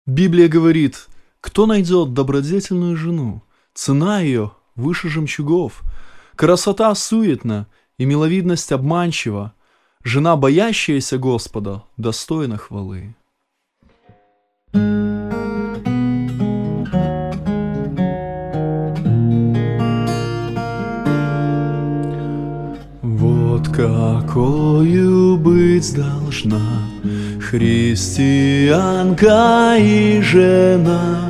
Библия говорит: кто найдет добродетельную жену? Цена ее выше жемчугов. Красота суетна, и миловидность обманчива. Жена, боящаяся Господа, достойна хвалы. Вот какою быть должна христианка и жена,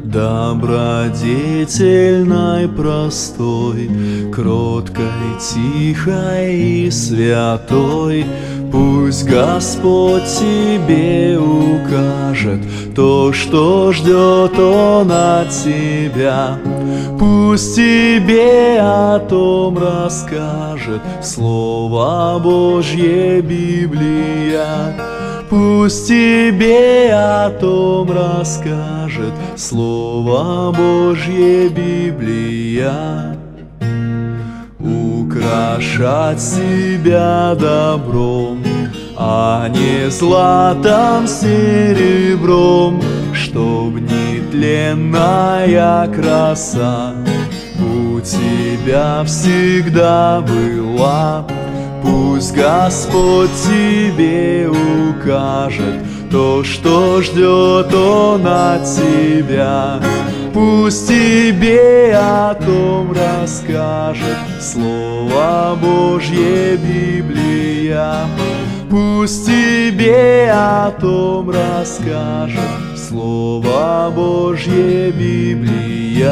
добродетельной, простой, кроткой, тихой и святой. Пусть Господь тебе укажет то, что ждет Он от тебя. Пусть тебе о том расскажет Слово Божье, Библия. Пусть тебе о том расскажет Слово Божье, Библия. Украшать себя добром, а не златом, серебром, чтоб нетленная краса у тебя всегда была. Пусть Господь тебе укажет то, что ждет Он от тебя. Пусть тебе о том расскажет Слово Божье, Библия. Пусть тебе о том расскажет Слово Божье, Библия.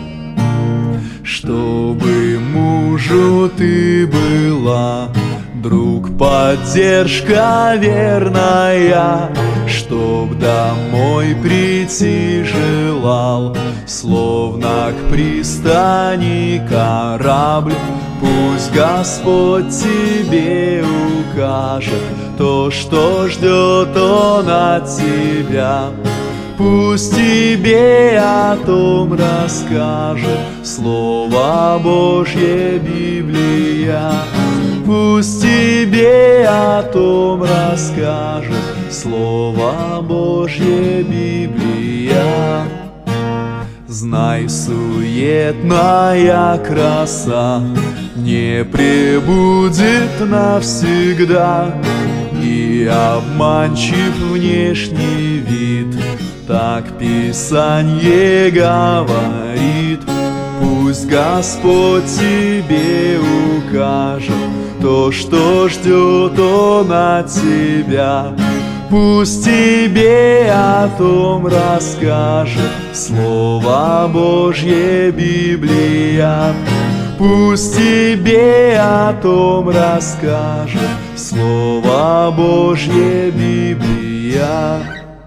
Чтобы мужу ты была друг, поддержка верная, чтоб домой прийти желал, словно к пристани корабль. Пусть Господь тебе укажет то, что ждет Он от тебя. Пусть тебе о том расскажет Слово Божье, Библия. Пусть тебе о том расскажет Слово Божье, Библия. Знай, суетная краса не пребудет навсегда, и обманчив внешний вид, так Писанье говорит. Пусть Господь тебе укажет то, что ждет Он от тебя. Пусть тебе о том расскажет Слово Божье, Библия. Пусть тебе о том расскажет Слово Божье, Библия.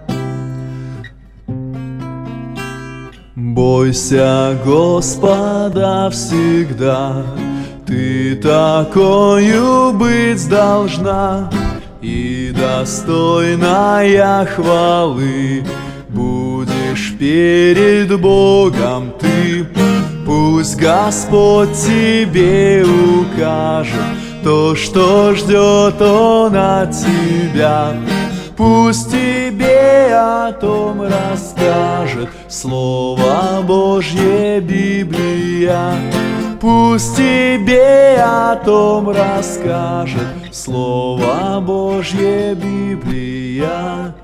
Бойся Господа всегда, ты такою быть должна, и достойная хвалы будешь перед Богом ты. Пусть Господь тебе укажет то, что ждет Он от тебя. Пусть тебе о том расскажет Слово Божье, Библия. Пусть тебе о том расскажет Слово Божье, Библия.